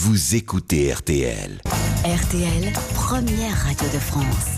vous écoutez RTL. RTL, première radio de France.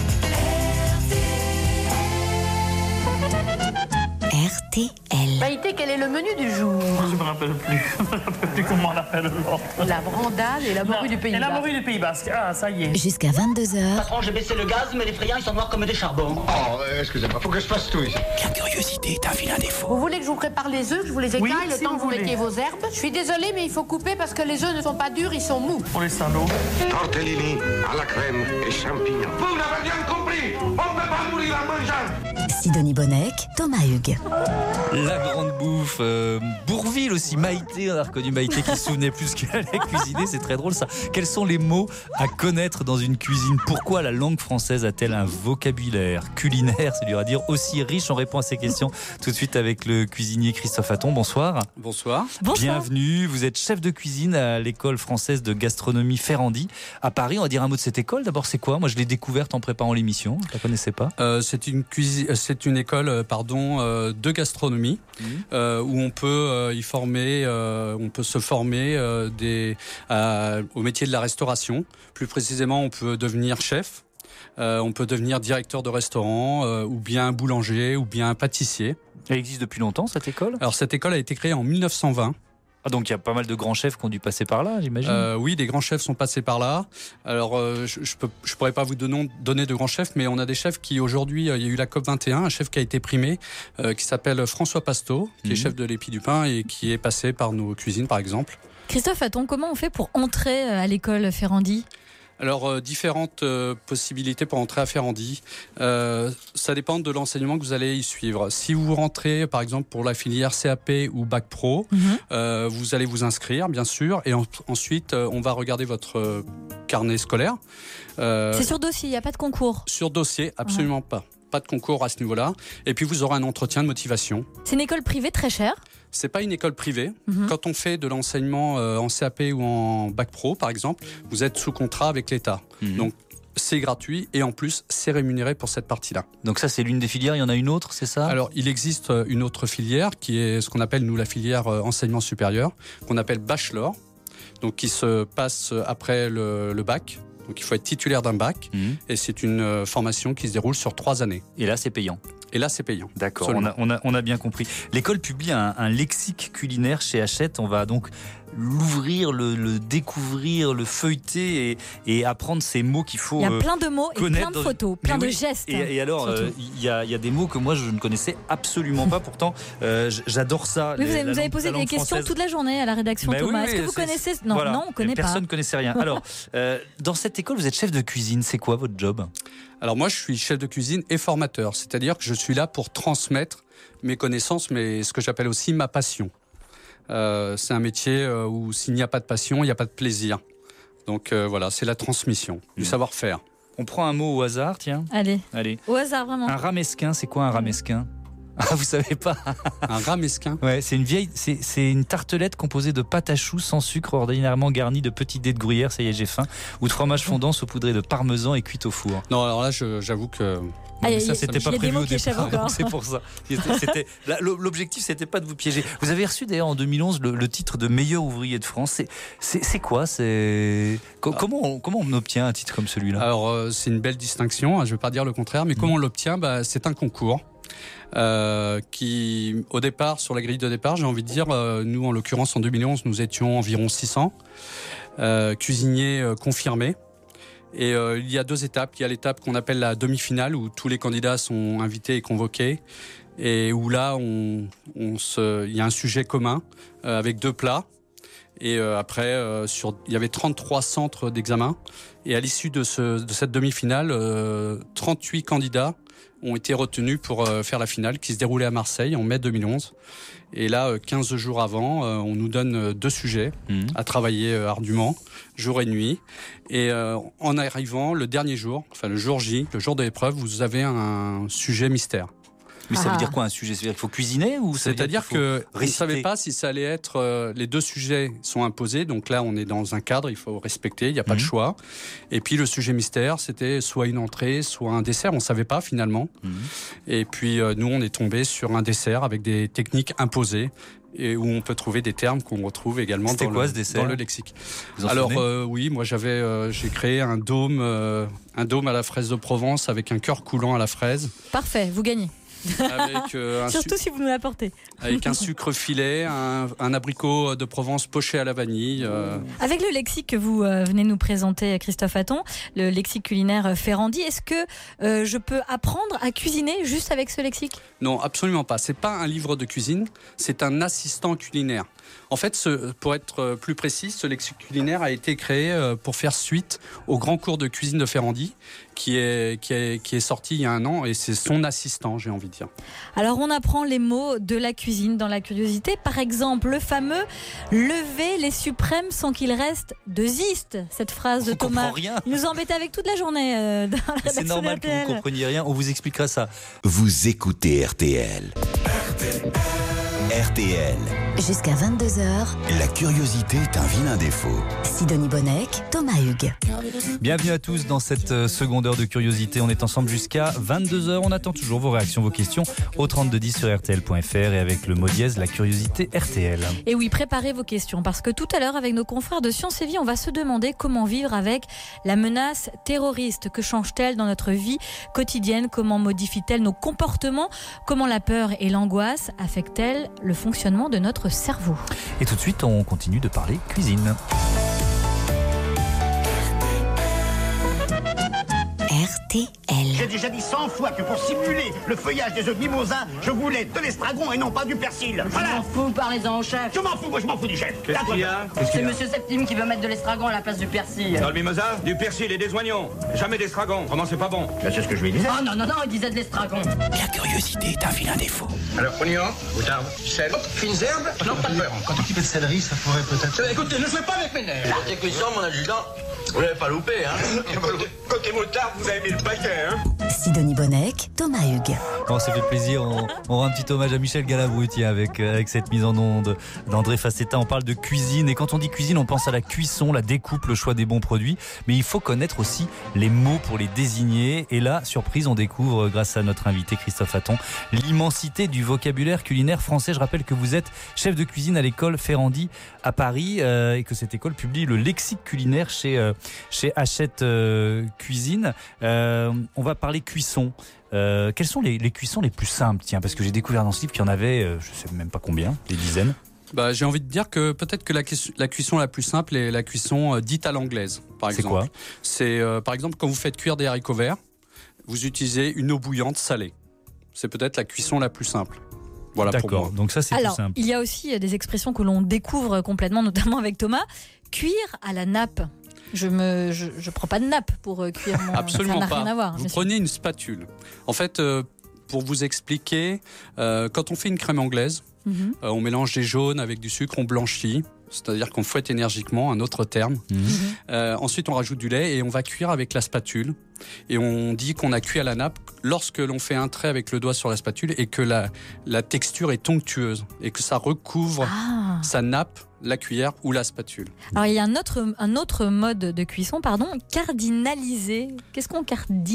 RTL. Maïté, quel est le menu du jour? Je me rappelle plus comment on appelle l'autre. La brandade et la morue du Pays Et la Basque. morue du Pays Basque, ah ça y est. Jusqu'à 22h, Patron, j'ai baissé le gaz, mais les frayants, ils sont noirs comme des charbons. Oh, excusez-moi, faut que je fasse tout ici. La curiosité est un vilain défaut. Vous voulez que je vous prépare les œufs, que je vous les écaille, Oui, le si temps que vous vous voulez. mettiez vos herbes? Je suis désolée, mais il faut couper parce que les œufs ne sont pas durs, ils sont mous. Pour les salauds. Tortellini à la crème et champignons. Vous n'avez rien compris. On ne peut pas mourir en mangeant. Sidonie Bonnec, Thomas Hugues. La grande bouffe, Bourvil aussi, Maïté, on a reconnu Maïté qui se souvenait plus qu'elle allait cuisiner, c'est très drôle ça. Quels sont les mots à connaître dans une cuisine? Pourquoi la langue française a-t-elle un vocabulaire culinaire, c'est dur à dire, aussi riche? On répond à ces questions tout de suite avec le cuisinier Christophe Hatton, bonsoir. Bonsoir. Bienvenue, vous êtes chef de cuisine à l'école française de gastronomie Ferrandi à Paris. On va dire un mot de cette école, d'abord c'est quoi? Moi je l'ai découverte en préparant l'émission, je ne la connaissais pas. C'est une école de gastronomie où on peut y former, on peut se former au métier de la restauration. Plus précisément, on peut devenir chef, on peut devenir directeur de restaurant ou bien boulanger ou bien pâtissier. Elle existe depuis longtemps cette école? Alors cette école a été créée en 1920. Ah, donc il y a pas mal de grands chefs qui ont dû passer par là, j'imagine. Oui, des grands chefs sont passés par là. Alors, je pourrais pas vous donner de grands chefs, mais on a des chefs qui aujourd'hui, il y a eu la COP 21, un chef qui a été primé, qui s'appelle François Pasteau, qui est chef de l'Épi du Pain et qui est passé par nos cuisines, par exemple. Christophe Hatton, comment on fait pour entrer à l'école Ferrandi? Alors, différentes possibilités pour entrer à Ferrandi. Ça dépend de l'enseignement que vous allez y suivre. Si vous rentrez, par exemple, pour la filière CAP ou Bac Pro, vous allez vous inscrire, bien sûr, et ensuite, on va regarder votre carnet scolaire. C'est sur dossier, il n'y a pas de concours? Sur dossier, absolument pas. Pas de concours à ce niveau-là. Et puis, vous aurez un entretien de motivation. C'est une école privée très chère? C'est pas une école privée. Quand on fait de l'enseignement en CAP ou en Bac Pro, par exemple, vous êtes sous contrat avec l'État. Donc, c'est gratuit et en plus, c'est rémunéré pour cette partie-là. Donc ça, c'est l'une des filières, il y en a une autre, c'est ça? Alors, il existe une autre filière qui est ce qu'on appelle, nous, la filière enseignement supérieur, qu'on appelle bachelor, donc qui se passe après le bac. Donc, il faut être titulaire d'un bac et c'est une formation qui se déroule sur 3 années. Et là, c'est payant? Et là, c'est payant. D'accord, on a bien compris. L'école publie un lexique culinaire chez Hachette. On va donc l'ouvrir, le découvrir, le feuilleter et apprendre ces mots qu'il faut Il y a plein de mots et plein de photos, plein de gestes. Et alors, il y a des mots que moi, je ne connaissais absolument pas. Pourtant, j'adore ça. Oui, vous avez posé des questions française. toute la journée à la rédaction, Thomas. Est-ce que vous connaissez? Non, voilà. non, on ne connaît pas. Personne ne connaissait rien. Alors, dans cette école, vous êtes chef de cuisine. C'est quoi votre job? Alors moi, je suis chef de cuisine et formateur. C'est-à-dire que je suis là pour transmettre mes connaissances, mais ce que j'appelle aussi ma passion. C'est un métier où s'il n'y a pas de passion, il n'y a pas de plaisir. Donc voilà, c'est la transmission du savoir-faire. On prend un mot au hasard, tiens. Allez, Allez. au hasard, vraiment. Un ramesquin, c'est quoi un ramesquin? Ah, vous savez pas? Un ramesquin. Ouais, c'est une tartelette composée de pâte à choux sans sucre, ordinairement garnie de petits dés de gruyère, ça y est, j'ai faim, ou de fromage fondant saupoudré de parmesan et cuit au four. Non, alors là, j'avoue que... Ça, c'était pas prévu au départ, donc encore. c'est pour ça. L'objectif, c'était pas de vous piéger. Vous avez reçu d'ailleurs en 2011 le titre de meilleur ouvrier de France. C'est quoi? Comment on obtient un titre comme celui-là? Alors, c'est une belle distinction, je ne vais pas dire le contraire, mais comment on l'obtient? C'est un concours. Qui, au départ, sur la grille de départ, j'ai envie de dire, nous, en l'occurrence, en 2011, nous étions environ 600 cuisiniers confirmés. Et il y a 2 étapes. Il y a l'étape qu'on appelle la demi-finale, où tous les candidats sont invités et convoqués, et où là, il y a un sujet commun avec 2 plats. Et après, il y avait 33 centres d'examen. Et à l'issue de cette demi-finale, 38 candidats ont été retenus pour faire la finale qui se déroulait à Marseille en mai 2011. Et là, 15 jours avant, on nous donne 2 sujets à travailler ardument, jour et nuit. Et en arrivant, le dernier jour, enfin le jour J, le jour de l'épreuve, vous avez un sujet mystère. Mais ça veut dire quoi un sujet? C'est-à-dire qu'il faut cuisiner ou C'est-à-dire que vous ne savez pas si ça allait être... les 2 sujets sont imposés, donc là on est dans un cadre, il faut respecter, il n'y a pas de choix. Et puis le sujet mystère, c'était soit une entrée, soit un dessert, on ne savait pas finalement. Et puis nous on est tombé sur un dessert avec des techniques imposées. et où on peut trouver des termes qu'on retrouve également C'était dans, quoi, le, ce dessert dans le lexique. Vous en Alors souvenez oui, moi j'ai créé un dôme à la fraise de Provence avec un cœur coulant à la fraise. Parfait, vous gagnez. Avec, Surtout si vous nous l'apportez. Avec un sucre filet, un abricot de Provence poché à la vanille. Avec le lexique que vous venez nous présenter, Christophe Hatton, le lexique culinaire Ferrandi, est-ce que je peux apprendre à cuisiner juste avec ce lexique ? Non, absolument pas. C'est pas un livre de cuisine, c'est un assistant culinaire. En fait, pour être plus précis, ce lexique culinaire a été créé pour faire suite au grand cours de cuisine de Ferrandi qui est sorti il y a 1 an, et c'est son assistant, j'ai envie de dire. Alors on apprend les mots de la cuisine dans la curiosité. Par exemple, le fameux « lever les suprêmes sans qu'il reste de ziste ». Cette phrase de Thomas, rien. il nous embêtait avec toute la journée dans la rédaction. C'est normal que vous ne compreniez rien, on vous expliquera ça. Vous écoutez RTL. RTL. Jusqu'à 22h, La curiosité est un vilain défaut. Sidonie Bonnec, Thomas Hugues. Bienvenue à tous dans cette seconde heure de curiosité. On est ensemble jusqu'à 22h. On attend toujours vos réactions, vos questions au 3210 sur RTL.fr et avec le mot dièse, la curiosité RTL. Et oui, préparez vos questions parce que tout à l'heure, avec nos confrères de Science et Vie, on va se demander comment vivre avec la menace terroriste. Que change-t-elle dans notre vie quotidienne ? Comment modifie-t-elle nos comportements ? Comment la peur et l'angoisse affectent-elles le fonctionnement de notre cerveau ? Et tout de suite, on continue de parler cuisine. RTL. J'ai déjà dit 100 fois que pour simuler le feuillage des œufs de mimosa, je voulais de l'estragon et non pas du persil. Je m'en fous, parlez-en au chef. Je m'en fous, moi je m'en fous du chef. Qu'est-ce qu'il y a ? C'est Monsieur Septime qui veut mettre de l'estragon à la place du persil. Dans le mimosa, du persil et des oignons. Jamais d'estragon. Vraiment, c'est pas bon. Ben, c'est ce que je lui disais. Oh non, il disait de l'estragon. La curiosité est un vilain défaut. Alors, oignon, moutarde, sel, fines herbes. Non, pas de beurre. Quand tu fais de céleri, ça pourrait peut-être... Écoutez, ne jouez pas avec mes nerfs. Côté cuisson, mon adjudant, vous l'avez pas loupé, hein. Côté moutarde, vous avez mis le paquet, hein. Sidonie Bonnec, Thomas Hugues. Bon, ça fait plaisir, on rend un petit hommage à Michel Galabru avec cette mise en onde d'André Facetta. On parle de cuisine et quand on dit cuisine, on pense à la cuisson, la découpe, le choix des bons produits. Mais il faut connaître aussi les mots pour les désigner. Et là, surprise, on découvre, grâce à notre invité Christophe Hatton, l'immensité du vocabulaire culinaire français. Je rappelle que vous êtes chef de cuisine à l'école Ferrandi à Paris et que cette école publie le lexique culinaire chez Hachette Cuisine. On va parler cuisson. Quelles sont les cuissons les plus simples ? Tiens, parce que j'ai découvert dans ce livre qu'il y en avait, je ne sais même pas combien, des dizaines. J'ai envie de dire que peut-être que la cuisson la plus simple est la cuisson dite à l'anglaise, par exemple. C'est quoi ? C'est par exemple quand vous faites cuire des haricots verts, vous utilisez une eau bouillante salée. C'est peut-être la cuisson la plus simple. Voilà. D'accord, pour moi. donc ça c'est plus simple. Il y a aussi des expressions que l'on découvre complètement, notamment avec Thomas. Cuire à la nappe. Je prends pas de nappe pour cuire mon... Absolument ça n'a pas. rien à voir. Vous prenez une spatule. En fait, pour vous expliquer, quand on fait une crème anglaise, on mélange des jaunes avec du sucre, on blanchit. C'est-à-dire qu'on fouette énergiquement, un autre terme. Ensuite, on rajoute du lait et on va cuire avec la spatule. Et on dit qu'on a cuit à la nappe lorsque l'on fait un trait avec le doigt sur la spatule et que la texture est onctueuse et que ça recouvre sa nappe, la cuillère ou la spatule. Alors, il y a un autre mode de cuisson, cardinaliser. Qu'est-ce qu'on cardinalise ?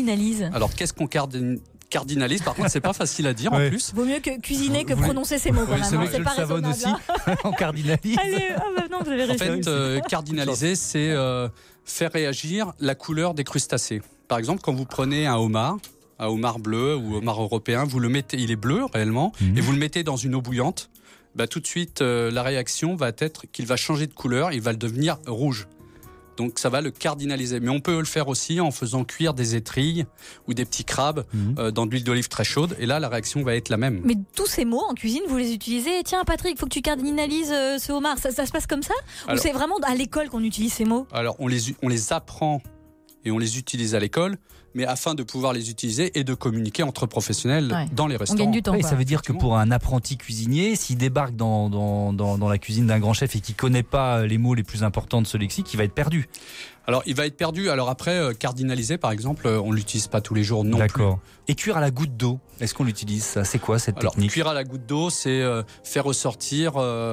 Alors, qu'est-ce qu'on cardinalise, par contre, c'est pas facile à dire en plus. Vaut mieux que cuisiner que prononcer ces mots quand même. C'est pas raisonnable. Aussi, on cardinalise. Allez, non, vous avez raison. En fait, cardinaliser, c'est faire réagir la couleur des crustacés. Par exemple, quand vous prenez un homard bleu ou homard européen, vous le mettez, il est bleu réellement, et vous le mettez dans une eau bouillante, tout de suite, la réaction va être qu'il va changer de couleur, il va devenir rouge. Donc ça va le cardinaliser. Mais on peut le faire aussi en faisant cuire des étrilles ou des petits crabes dans de l'huile d'olive très chaude. Et là, la réaction va être la même. Mais tous ces mots en cuisine, vous les utilisez. Tiens, Patrick, il faut que tu cardinalises ce homard. Ça se passe comme ça ? Ou c'est vraiment à l'école qu'on utilise ces mots ? Alors, on les apprend et on les utilise à l'école, mais afin de pouvoir les utiliser et de communiquer entre professionnels dans les restaurants. On gagne du temps. Ça veut dire que pour un apprenti cuisinier, s'il débarque dans la cuisine d'un grand chef et qu'il ne connaît pas les mots les plus importants de ce lexique, il va être perdu. Alors, il va être perdu. Alors après, cardinaliser, par exemple, on ne l'utilise pas tous les jours non plus. D'accord. Et cuire à la goutte d'eau, est-ce qu'on l'utilise ça ? C'est quoi cette technique ? Cuire à la goutte d'eau, c'est faire ressortir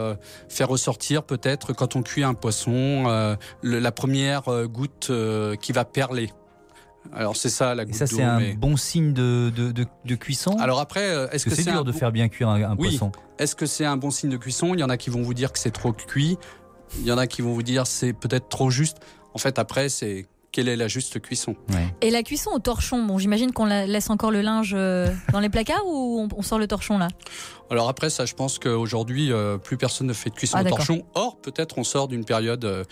peut-être quand on cuit un poisson, la première goutte qui va perler. Alors c'est ça la goutte Et ça, d'eau. c'est un mais... bon signe de cuisson. Alors après, est-ce que c'est dur de faire bien cuire un Oui. poisson? Est-ce que c'est un bon signe de cuisson? Il y en a qui vont vous dire que c'est trop cuit. Il y en a qui vont vous dire que c'est peut-être trop juste. En fait, après, c'est quelle est la juste cuisson? Et la cuisson au torchon, bon, j'imagine qu'on laisse encore le linge dans les placards ou on sort le torchon là? Alors après, ça, je pense qu'aujourd'hui, plus personne ne fait de cuisson au torchon. Or, peut-être on sort d'une période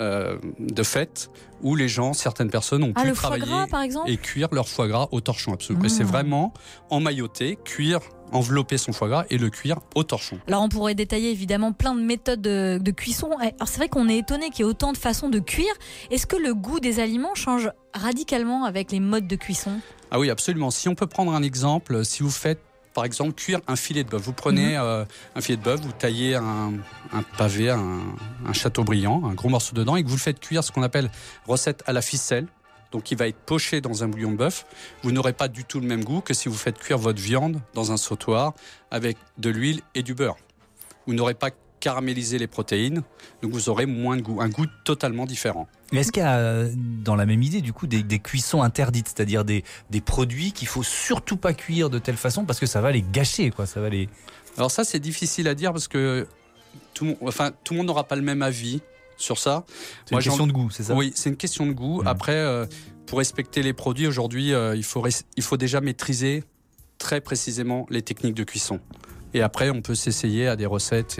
de fête où les gens, certaines personnes ont pu le foie travailler gras, par exemple, et cuire leur foie gras au torchon, absolument. Et c'est vraiment emmailloter, cuire, envelopper son foie gras et le cuire au torchon. Alors on pourrait détailler évidemment plein de méthodes de cuisson. Alors c'est vrai qu'on est étonné qu'il y ait autant de façons de cuire. Est-ce que le goût des aliments change radicalement avec les modes de cuisson? Ah oui, absolument. Si on peut prendre un exemple, si vous faites par exemple cuire un filet de bœuf, vous prenez un filet de bœuf, vous taillez un pavé, un châteaubriand, un gros morceau dedans, et que vous le faites cuire, ce qu'on appelle recette à la ficelle. Donc il va être poché dans un bouillon de bœuf. Vous n'aurez pas du tout le même goût que si vous faites cuire votre viande dans un sautoir avec de l'huile et du beurre. Vous n'aurez pas caramélisé les protéines, donc vous aurez moins de goût, un goût totalement différent. Mais est-ce qu'il y a dans la même idée du coup des cuissons interdites, c'est-à-dire des produits qu'il faut surtout pas cuire de telle façon parce que ça va les gâcher, quoi, ça va les... Alors ça, c'est difficile à dire parce que tout le monde n'aura pas le même avis sur ça. C'est une question de goût, c'est ça? Oui, c'est une question de goût. Après, pour respecter les produits, aujourd'hui, il faut déjà maîtriser très précisément les techniques de cuisson. Et après, on peut s'essayer à des recettes.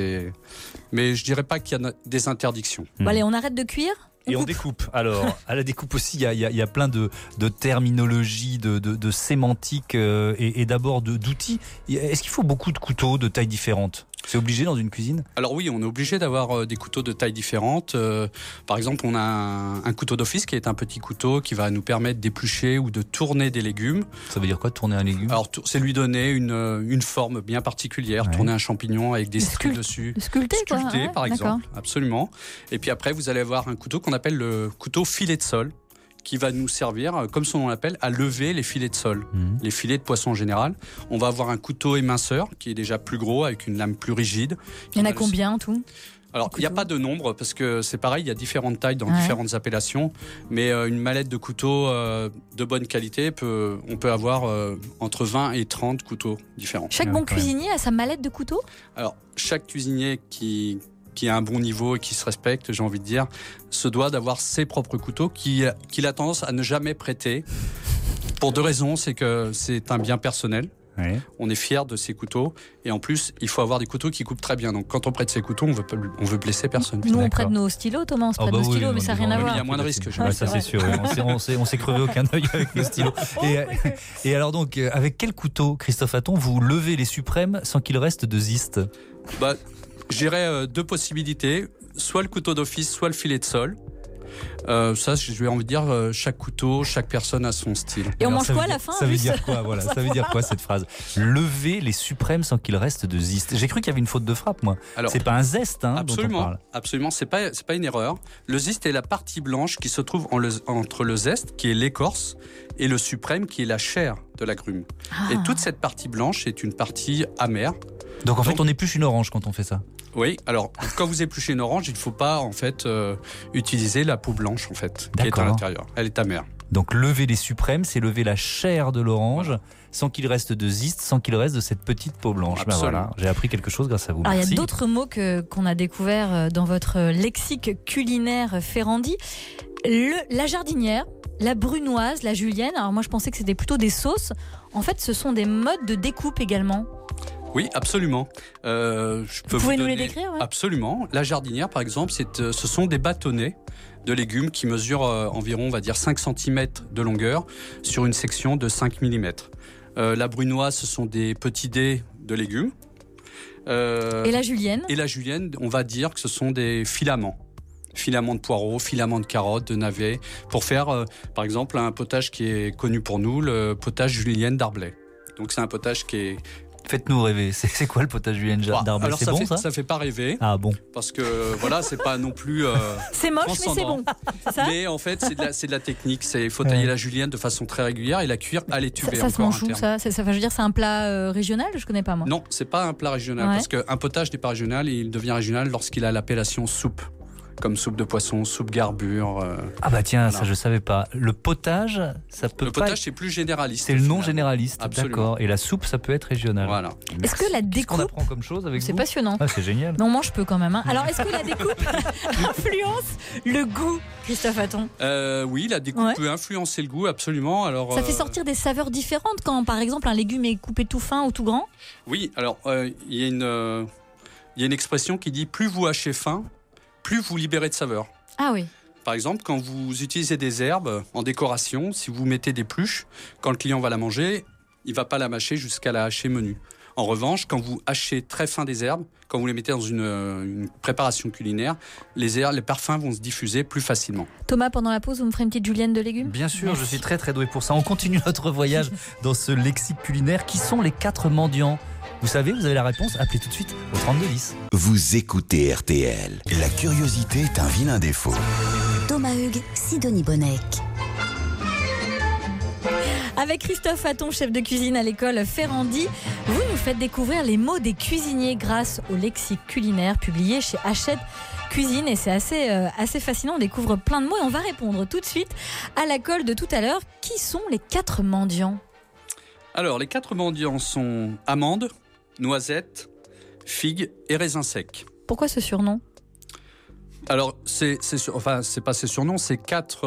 Mais je dirais pas qu'il y a des interdictions. Bon, allez, on arrête de cuire? Et on découpe. Alors, à la découpe aussi, il y a plein de terminologie, de sémantique et d'abord d'outils. Est-ce qu'il faut beaucoup de couteaux de tailles différentes? C'est obligé dans une cuisine? Alors oui, on est obligé d'avoir des couteaux de tailles différentes. Par exemple, on a un couteau d'office qui est un petit couteau qui va nous permettre d'éplucher ou de tourner des légumes. Ça veut dire quoi, tourner un légume? Alors, c'est lui donner une forme bien particulière, tourner un champignon avec des stries dessus. Sculpté, par exemple, absolument. Et puis après, vous allez avoir un couteau qu'on appelle le couteau filet de sol, qui va nous servir, comme son nom l'appelle, à lever les filets de sol, les filets de poisson en général. On va avoir un couteau éminceur qui est déjà plus gros, avec une lame plus rigide. Il y en a combien en tout? Alors, il n'y a pas de nombre, parce que c'est pareil, il y a différentes tailles dans différentes appellations, mais une mallette de couteau de bonne qualité, on peut avoir entre 20 et 30 couteaux différents. Chaque bon cuisinier a sa mallette de couteau? Alors, chaque cuisinier qui a un bon niveau et qui se respecte, j'ai envie de dire, se doit d'avoir ses propres couteaux qu'il a tendance à ne jamais prêter. Pour deux raisons, c'est que c'est un bien personnel. Ouais. On est fier de ces couteaux et en plus il faut avoir des couteaux qui coupent très bien. Donc quand on prête ces couteaux, on veut blesser personne. Nous on prête nos stylos, Thomas, on se prête nos stylos, mais ça n'a rien à voir. Il y a moins de risques. Ça c'est sûr. On s'est crevé aucun œil avec nos stylos. Et alors donc avec quel couteau, Christophe Hatton, vous levez les suprêmes sans qu'il reste de ziste? J'irais deux possibilités, soit le couteau d'office, soit le filet de sol. Ça, j'ai envie de dire, chaque couteau, chaque personne a son style. Et on mange quoi à la fin? Ça veut dire quoi, voilà? Ça veut dire quoi cette phrase? Lever les suprêmes sans qu'il reste de zeste. J'ai cru qu'il y avait une faute de frappe, moi. Alors, c'est pas un zeste, absolument, dont on parle. Absolument, c'est pas une erreur. Le zeste est la partie blanche qui se trouve entre le zeste, qui est l'écorce, et le suprême, qui est la chair de l'agrume. Et toute cette partie blanche est une partie amère. Donc en fait, on épluche une orange quand on fait ça. Oui, alors quand vous épluchez une orange, il ne faut pas en fait utiliser la peau blanche en fait, qui est à l'intérieur. Elle est amère. Donc lever les suprêmes, c'est lever la chair de l'orange sans qu'il reste de ziste, sans qu'il reste de cette petite peau blanche. Voilà, j'ai appris quelque chose grâce à vous. Alors, il y a d'autres mots qu'on a découverts dans votre lexique culinaire Ferrandi. La jardinière, la brunoise, la julienne. Alors moi je pensais que c'était plutôt des sauces. En fait, ce sont des modes de découpe également. Oui, absolument. Vous pouvez nous les décrire? Absolument. La jardinière, par exemple, ce sont des bâtonnets de légumes qui mesurent environ, on va dire, 5 cm de longueur sur une section de 5 mm. La brunoise, ce sont des petits dés de légumes. Et la julienne? Et la julienne, on va dire que ce sont des filaments. Filaments de poireaux, filaments de carottes, de navets, pour faire, par exemple, un potage qui est connu pour nous, le potage julienne d'Arblay. Donc c'est un potage qui est... Faites-nous rêver, c'est quoi le potage julienne d'Arblay? Alors c'est bon ça? Ça fait pas rêver. Ah bon? Parce que voilà, c'est pas non plus c'est moche mais c'est bon. Ça mais en fait, c'est de la technique. Il faut tailler la julienne de façon très régulière et la cuire à l'étuvée. Ça se mange où ça? Je veux dire, c'est un plat régional? Je connais pas moi. Non, c'est pas un plat régional parce qu'un potage n'est pas régional et il devient régional lorsqu'il a l'appellation soupe. comme soupe de poisson, soupe garbure. Ah bah tiens, voilà. ça je savais pas. Le potage, ça peut Le pas potage, être- c'est plus généraliste. C'est le nom finalement. généraliste, Absolument. d'accord. Et la soupe, ça peut être régional. Voilà. Est-ce que la Qu'est-ce qu'on découpe, apprend comme chose avec c'est vous passionnant. Ah, c'est génial. Mais on mange peu quand même. Hein. Alors, est-ce que la découpe influence le goût, Christophe Hatton? Oui, la découpe Ouais. peut influencer le goût, absolument. Alors, Ça fait sortir des saveurs différentes quand, par exemple, un légume est coupé tout fin ou tout grand? Oui, alors il y a une expression qui dit plus vous hachez fin, plus vous libérez de saveur. Ah oui. Par exemple, quand vous utilisez des herbes en décoration, si vous mettez des pluches, quand le client va la manger, il ne va pas la mâcher jusqu'à la hacher menue. En revanche, quand vous hachez très fin des herbes, quand vous les mettez dans une préparation culinaire, les parfums vont se diffuser plus facilement. Thomas, pendant la pause, vous me ferez une petite julienne de légumes? Bien sûr, Merci. je suis très très doué pour ça. On continue notre voyage dans ce lexique culinaire. Qui sont les 4 mendiants? Vous savez, vous avez la réponse, appelez tout de suite au 3210. Vous écoutez RTL. La curiosité est un vilain défaut. Thomas Hugues, Sidonie Bonnec. Avec Christophe Hatton, chef de cuisine à l'école Ferrandi, vous nous faites découvrir les mots des cuisiniers grâce au lexique culinaire publié chez Hachette Cuisine. Et c'est assez fascinant, on découvre plein de mots et on va répondre tout de suite à la colle de tout à l'heure. Qui sont les 4 mendiants? Alors, les 4 mendiants sont amandes, noisettes, figues et raisins secs. Pourquoi ce surnom? Alors, c'est pas ces surnoms, ces quatre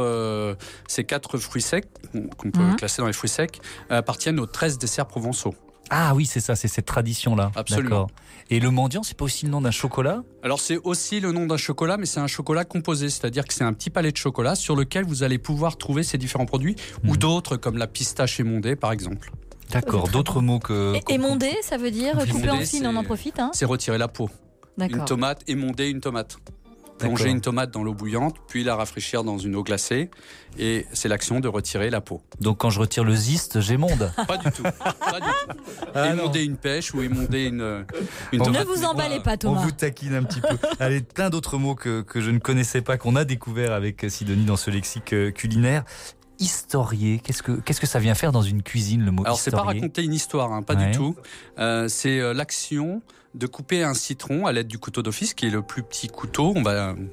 fruits secs, qu'on peut classer dans les fruits secs, appartiennent aux 13 desserts provençaux. Ah oui, c'est ça, c'est cette tradition-là. Absolument. D'accord. Et le mendiant, c'est pas aussi le nom d'un chocolat? Alors, c'est aussi le nom d'un chocolat, mais c'est un chocolat composé, c'est-à-dire que c'est un petit palais de chocolat sur lequel vous allez pouvoir trouver ces différents produits, ou d'autres, comme la pistache émondée, par exemple. D'accord, d'autres mots que... Émondé, ça veut dire coupé en fines, on en profite. Hein. C'est retirer la peau. D'accord. Une tomate, émonder une tomate. Plonger une tomate dans l'eau bouillante, puis la rafraîchir dans une eau glacée. Et c'est l'action de retirer la peau. Donc quand je retire le ziste, j'émonde? Pas du tout. Pas du tout. Ah émonder une pêche ou émonder une Ne tomate. vous emballez pas, Thomas. On vous taquine un petit peu. Allez, plein d'autres mots que je ne connaissais pas, qu'on a découvert avec Sidonie dans ce lexique culinaire. Historier, qu'est-ce que ça vient faire dans une cuisine, le mot Alors, c'est pas historier? raconter une histoire, hein, pas Ouais. du tout. C'est l'action de couper un citron à l'aide du couteau d'office, qui est le plus petit couteau, on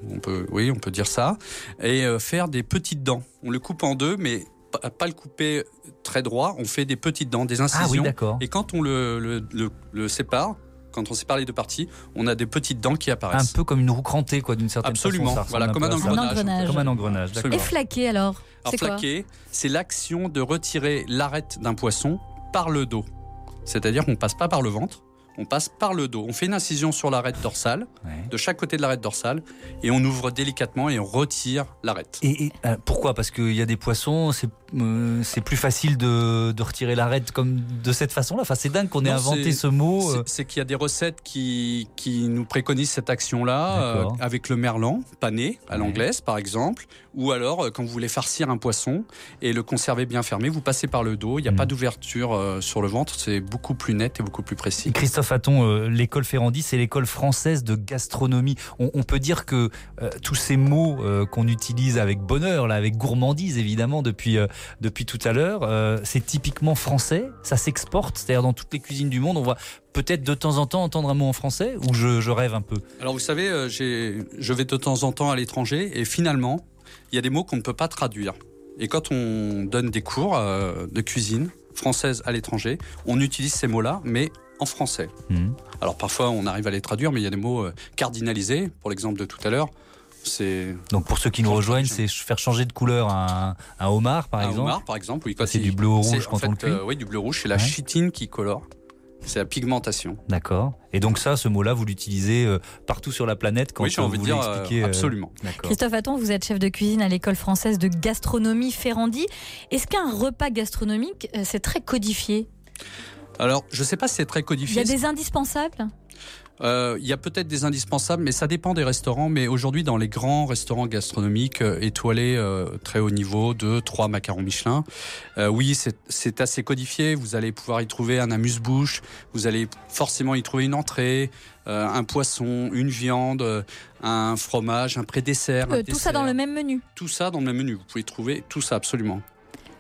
peut dire ça, et faire des petites dents. On le coupe en deux, mais pas le couper très droit, on fait des petites dents, des incisions. Ah oui, d'accord. Et quand on le sépare, quand on sépare les deux parties, on a des petites dents qui Un apparaissent. peu comme une roue crantée, quoi, d'une certaine Absolument. façon. Ça ressemble Voilà, comme peu un à ça. engrenage. Comme un engrenage, d'accord. Et flaqué alors? Alors, C'est quoi? flaquer, c'est l'action de retirer l'arête d'un poisson par le dos. C'est-à-dire qu'on ne passe pas par le ventre, on passe par le dos. On fait une incision sur l'arête dorsale, de chaque côté de l'arête dorsale, et on ouvre délicatement et on retire l'arête. Et pourquoi? Parce qu'il y a des poissons, c'est plus facile de retirer l'arête comme de cette façon-là. Enfin, c'est dingue qu'on ait Non, inventé ce mot. C'est qu'il y a des recettes qui nous préconisent cette action-là, D'accord. avec le merlan, pané, à l'anglaise par exemple, ou alors quand vous voulez farcir un poisson et le conserver bien fermé, vous passez par le dos, il n'y a pas d'ouverture sur le ventre, c'est beaucoup plus net et beaucoup plus précis. Et Christophe Hatton, l'école Ferrandi, c'est l'école française de gastronomie. On peut dire que tous ces mots qu'on utilise avec bonheur, là, avec gourmandise évidemment depuis tout à l'heure, c'est typiquement français, ça s'exporte, c'est-à-dire dans toutes les cuisines du monde, on va peut-être de temps en temps entendre un mot en français, ou je rêve un peu? Alors vous savez, je vais de temps en temps à l'étranger et finalement, il y a des mots qu'on ne peut pas traduire. Et quand on donne des cours de cuisine française à l'étranger, on utilise ces mots-là, mais en français. Alors parfois, on arrive à les traduire, mais il y a des mots cardinalisés. Pour l'exemple de tout à l'heure, c'est... Donc pour ceux qui nous rejoignent, c'est faire changer de couleur un homard, par exemple. Un homard, par exemple, oui. C'est du bleu au rouge quand on le cuit. Oui, du bleu rouge, c'est la chitine qui colore. C'est la pigmentation. D'accord. Et donc ça, ce mot-là, vous l'utilisez partout sur la planète quand oui, j'ai envie vous de dire l'expliquez. absolument. D'accord. Christophe Hatton, vous êtes chef de cuisine à l'école française de gastronomie Ferrandi. Est-ce qu'un repas gastronomique, c'est très codifié? Alors, je ne sais pas si c'est très Il y codifié. a des indispensables? Il y a peut-être des indispensables, mais ça dépend des restaurants. Mais aujourd'hui, dans les grands restaurants gastronomiques étoilés très haut niveau, 2, 3 macarons Michelin, oui, c'est assez codifié. Vous allez pouvoir y trouver un amuse-bouche, vous allez forcément y trouver une entrée, un poisson, une viande, un fromage, un pré-dessert. Tout ça dans le même menu? Tout ça dans le même menu. Vous pouvez trouver tout ça, absolument.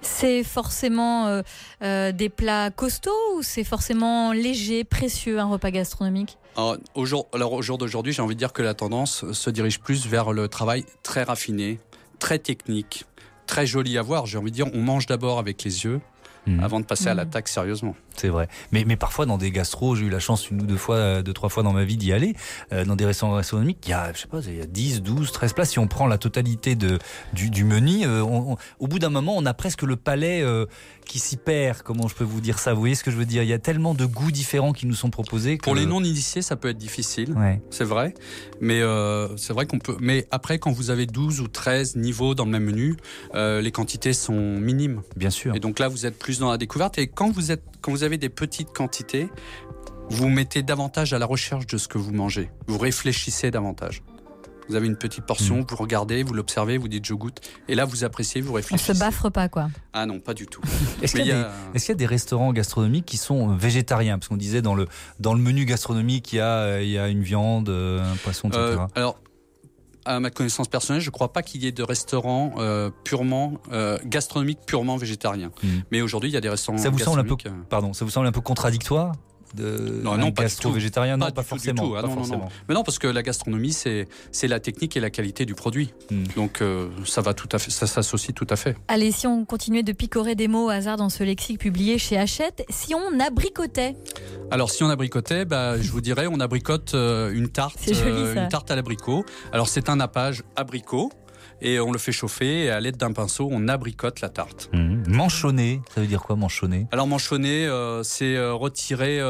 C'est forcément des plats costauds ou c'est forcément léger, précieux, un repas gastronomique ? Alors, au jour d'aujourd'hui, j'ai envie de dire que la tendance se dirige plus vers le travail très raffiné, très technique, très joli à voir. J'ai envie de dire, on mange d'abord avec les yeux avant de passer à l'attaque sérieusement. C'est vrai. Mais parfois, dans des gastros, j'ai eu la chance 1 ou 2 fois, 2-3 fois dans ma vie d'y aller, dans des restaurants gastronomiques, il y a 10, 12, 13 plats. Si on prend la totalité du menu, au bout d'un moment, on a presque le palais qui s'y perd. Comment je peux vous dire ça ? Vous voyez ce que je veux dire ? Il y a tellement de goûts différents qui nous sont proposés. Pour les non-initiés, ça peut être difficile, c'est vrai. Mais c'est vrai qu'on peut. Mais après, quand vous avez 12 ou 13 niveaux dans le même menu, les quantités sont minimes. Bien sûr. Et donc là, vous êtes plus dans la découverte. Et quand vous avez des petites quantités, vous mettez davantage à la recherche de ce que vous mangez. Vous réfléchissez davantage. Vous avez une petite portion, vous regardez, vous l'observez, vous dites je goûte. Et là, vous appréciez, vous réfléchissez. On se baffre pas, quoi. Ah non, pas du tout. Est-ce qu'il y a des restaurants gastronomiques qui sont végétariens ? Parce qu'on disait dans le menu gastronomique, il y a une viande, un poisson, etc. Alors, à ma connaissance personnelle, je ne crois pas qu'il y ait de restaurants gastronomiques purement végétariens. Mais aujourd'hui, il y a des restaurants gastronomiques. Ça vous semble un peu contradictoire ? Non, pas gastro-végétarien, non, pas forcément. Non. Mais non, parce que la gastronomie, c'est la technique et la qualité du produit. Donc ça s'associe tout à fait. Allez, si on continuait de picorer des mots au hasard dans ce lexique publié chez Hachette, si on abricotait ? Alors si on abricotait, je vous dirais, on abricote une tarte, une tarte à l'abricot. Alors c'est un nappage abricot. Et on le fait chauffer et à l'aide d'un pinceau, on abricote la tarte. Manchonner, ça veut dire quoi manchonner ? Alors manchonner, c'est retirer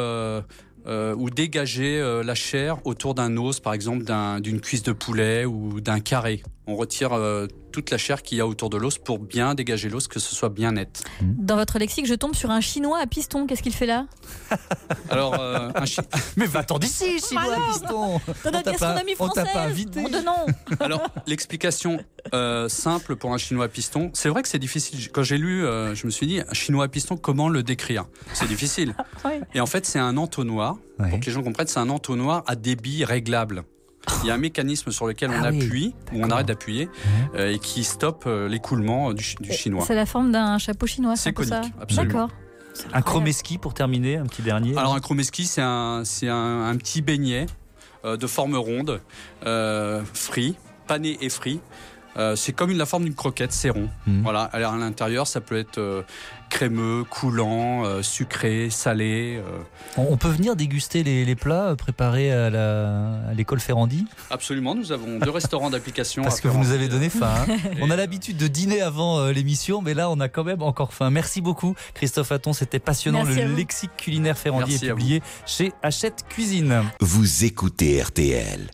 ou dégager la chair autour d'un os, par exemple d'une cuisse de poulet ou d'un carré. On retire toute la chair qu'il y a autour de l'os pour bien dégager l'os, que ce soit bien net. Dans votre lexique, je tombe sur un chinois à piston. Qu'est-ce qu'il fait là ? Alors, mais va-t'en d'ici, chinois à piston. Dans notre gastronomie française. On t'a pas invité. Alors, l'explication simple pour un chinois à piston, c'est vrai que c'est difficile. Quand j'ai lu, je me suis dit, un chinois à piston, comment le décrire ? C'est difficile. Et en fait, c'est un entonnoir. Pour que les gens comprennent, c'est un entonnoir à débit réglable. Il y a un mécanisme sur lequel on appuie, ou on arrête d'appuyer, et qui stoppe l'écoulement du chinois. C'est la forme d'un chapeau chinois, c'est conique, ça. absolument. D'accord. Un chromeski pour terminer, un petit dernier. Alors un chromeski, c'est un petit beignet de forme ronde, frit, pané et frit. C'est comme la forme d'une croquette, c'est rond. Voilà. Alors à l'intérieur, ça peut être crémeux, coulant, sucré, salé. On peut venir déguster les plats préparés à l'école Ferrandi ? Absolument, nous avons 2 restaurants d'application. Parce que vous nous avez donné faim. On a l'habitude de dîner avant l'émission, mais là on a quand même encore faim. Merci beaucoup Christophe Hatton, c'était passionnant. Merci le lexique culinaire Ferrandi est publié chez Hachette Cuisine. Vous écoutez RTL.